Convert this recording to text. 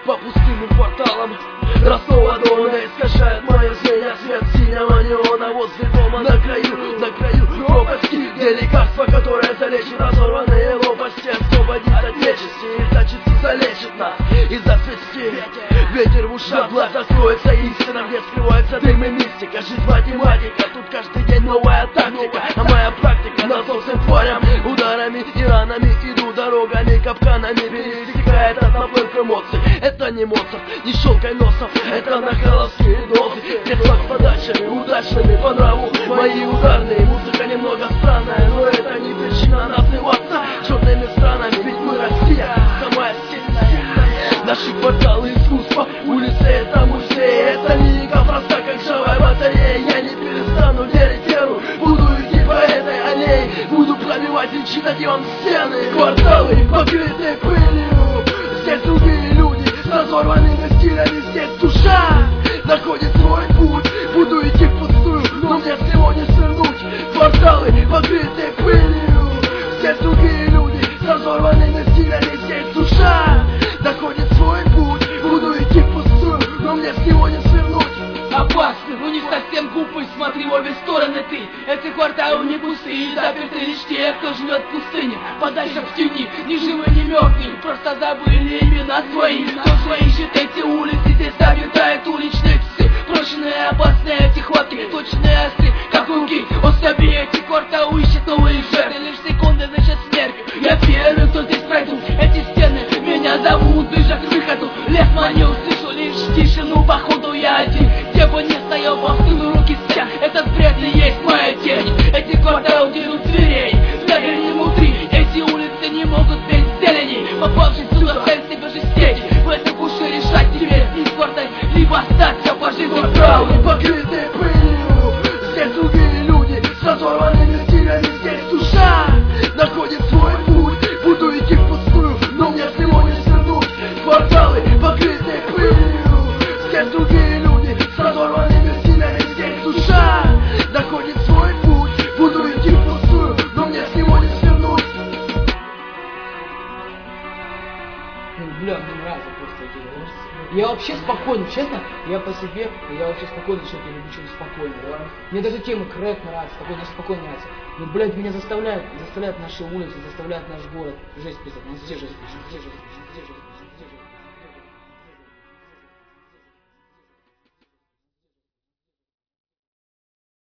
по пустынным кварталам Ростова-Дона искажает мое зрение свет синего неона возле дома на краю пропасти, где лекарство, которое залечит разорванные лопасти, освободит отечество и зачисти залечит нас и зацвести. Ветер в ушах, глаза скроется истина, где скрывается дым и мистика. Жизнь математика, тут каждый день новая тактика, а моя практика на собственным полем ударами и ранами иду дорогами, капканами пересекает от наплыв эмоций. Это не Моцарт, не щелкай носов, это нахаловские дозы. Средства с подачами, удачными по нраву мои ударные. Музыка немного странная, но это не причина называться черными странами. Ведь мы Россия, самая сильная. Наши кварталы искусства, улицы это музей. Это не игра проста, как живая батарея. Я не перестану верить веру, буду идти по этой аллее. Буду пробивать и читать вам стены. Кварталы покрыты пылью, здесь другие люди с разорванными стилями. Здесь душа находит свой путь. Буду идти впустую, но мне всего не свернуть. Кварталы покрыты пылью, здесь другие люди с разорванными стилями. Здесь душа находит свой путь. Буду идти впустую, но мне всего не свернуть. Опасный, но не совсем глупый, смотри в обе стороны ты. Эти кварталы не пустые, заперты лишь те, кто живет в пустыне. Подальше в тени, ни живые, ни мертвые, просто забыли имена свои. Кто свои ищет эти улицы, здесь обитают уличные псы. Прочные, опасные эти хватки, точные острые, как руки. Он себе эти кварталы ищет новые жертвы. Лишь секунды значит смерть. Я первый, кто здесь пройду. Эти стены меня зовут, ближе к выходу. Лес манил, слышу лишь тишину, походу я один. Где бы не стоял, повсюду руки стяг. Этот бред и есть моя тень. Эти кварталы дерут зверей, заверни внутри. Эти улицы не могут без зелени. Попавшись сюда, цель себе жестей. В этой буше решать тебе, из кварталь, либо остаться по жизни. Кварталы покрыты пылью, здесь другие люди с разорванными стилями. Здесь душа находит свой путь. Буду идти впустую, но мне всего не свернуть. Кварталы покрыты пылью, здесь другие люди с разорванными стилями. Здесь душа находит свой путь. Буду идти впустую, но мне всего не свернуть. Бля, мне нравится просто эти голосы. Я вообще спокойный, честно, я по себе, я вообще спокойный человек, я люблю что-то спокойное. Мне даже тема крэк нравится, такой спокойно нравится. Но, блядь, меня заставляют наши улицы, заставляют наш город жесть писать, везде жесть пишут, везде жесть пишут, везде жесть пишут.